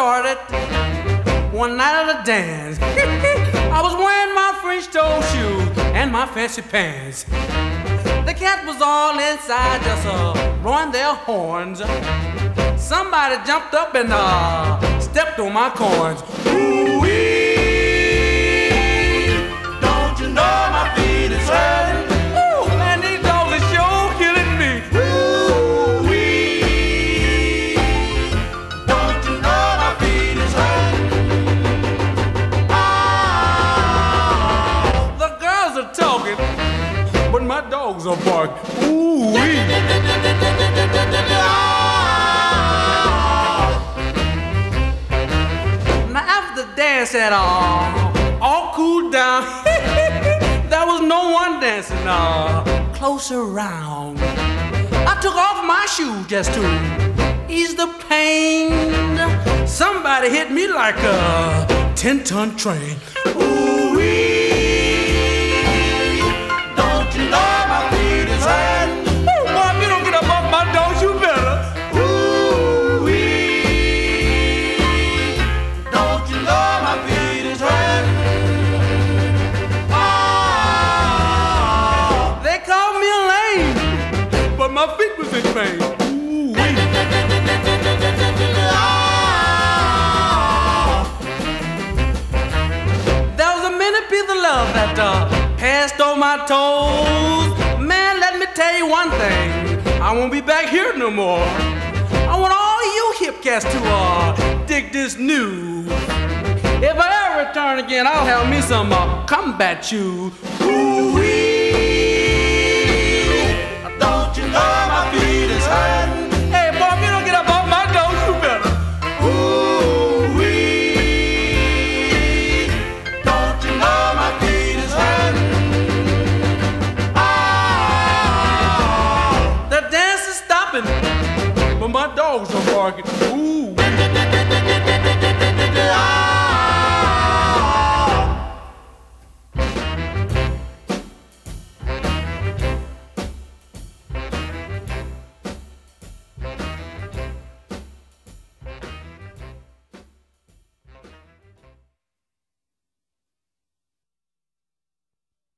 started one night at a dance. I was wearing my French toe shoes and my fancy pants. The cat was all inside, just blowing their horns. Somebody jumped up and stepped on my corns. Ooh-wee, don't you know my feet is hurting? Ooh, man, these dogs are sure killing me. Ooh-wee, don't you know my feet is hurting? Ah, the girls are talking, but my dogs are barking. Ooh-wee. Dance at all cooled down. There was no one dancing close around. I took off my shoe just to ease the pain. Somebody hit me like a 10-ton train. Ooh-wee, don't you know my feet is hurting? Ooh, boy, if you don't get up off my dogs, you better. My feet was in pain. Ooh-wee. There was a many piece of love that passed on my toes. Man, let me tell you one thing, I won't be back here no more. I want all you hip cats to dig this news. If I ever return again, I'll have me some combat shoes.